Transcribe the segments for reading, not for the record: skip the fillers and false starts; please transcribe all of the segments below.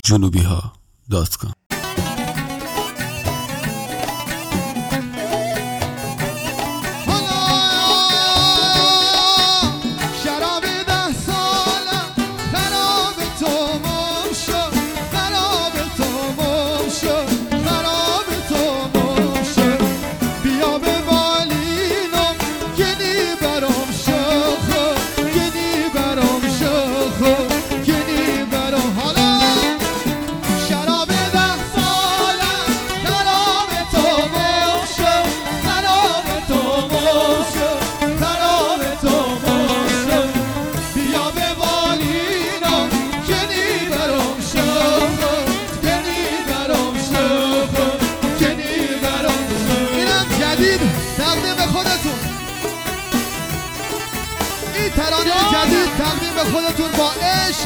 junubiha.com. تقدیم خودتون این ترانه جدید تقدیم به خودتون با عشق.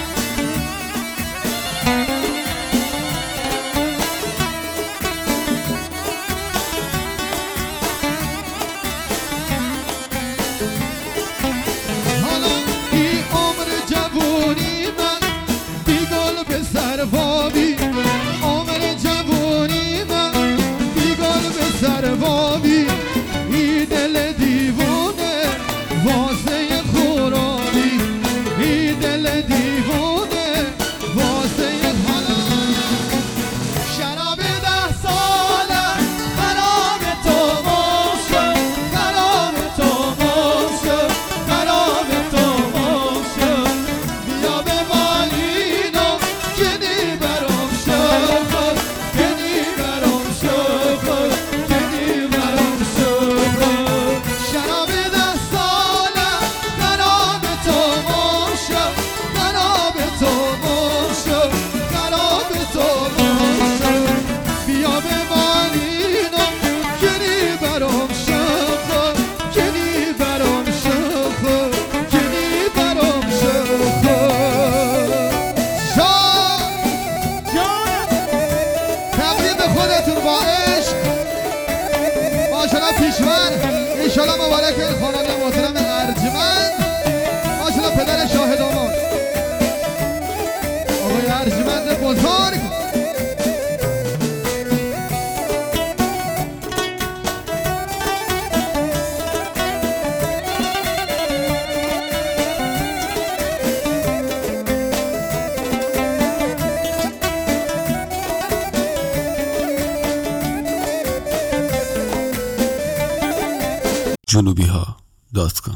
حالا این عمر جوونی من بی گل به سروابی، عمر جوونی من بی گل به سروابی، ای دل دیوونه واسه خورابی، ای دل دیوونه واسه حالا شراب 10 ساله خراب تو باشه، خراب تو باشه، خراب تو باشه، بیا به بالینم کنی برام شخص، کنی برام شخص، کنی برام شخص. شراب 10 ساله خراب تو باشه، خراب تو باشه، خراب تو باشه، بیا به بالینم کنی برام شخص، کنی برام شخص، کنی برام شخص. تقدیم به خودتون با عشق. ماشاءالله پیشور، انشالله مبارک این خانواده محترم ارجمند، ماشاءالله پدر شاهد آمان آقای ارجمند بزرگ. junubiha.com